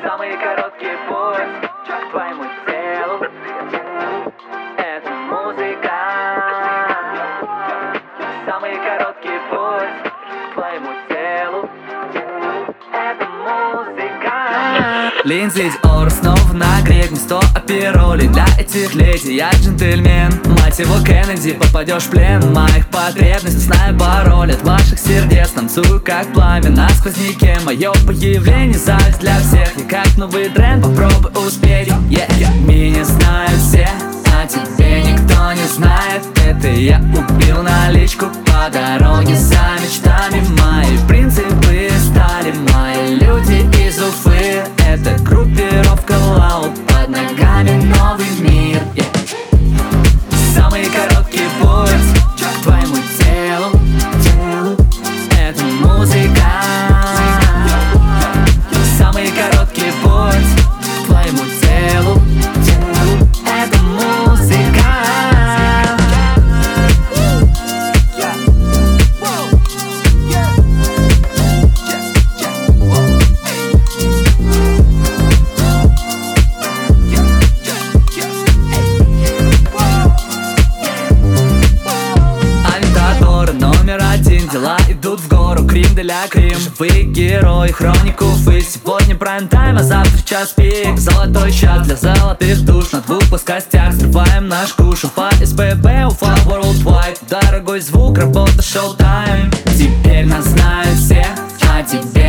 Самый короткий путь к твоему телу — это музыка. Самый короткий путь к твоему телу — это музыка. Линдзи Диор снова на гребне, 100 аперолей для этих леди. Я джентльмен, мать его Кеннеди. Попадешь в плен моих потребностей, знаю пароль от ваших сердец. Танцую как пламя на сквозняке. Мое появление зависть для всех. Я как новый тренд, попробуй успеть. Меня знают все, а тебе никто не знает. Это я убил наличку по дороге за мечтами. Мои принципы стали мои люди из Уфы. Это группировка Лаут, под ногами новый мир. Самый короткий путь к твоему телу — это музыка. Самый короткий путь к твоему телу — это музыка. Номер один, дела идут в гору, крим для крим. Живые герои, хроник Уфы. Сегодня прайм-тайм, а завтра час пик. Золотой час для золотых душ. На двух плоскостях срываем наш куш. Уфа, СПБ, Уфа, Worldwide. Дорогой звук, работа, шоу-тайм. Теперь нас знают все, а тебе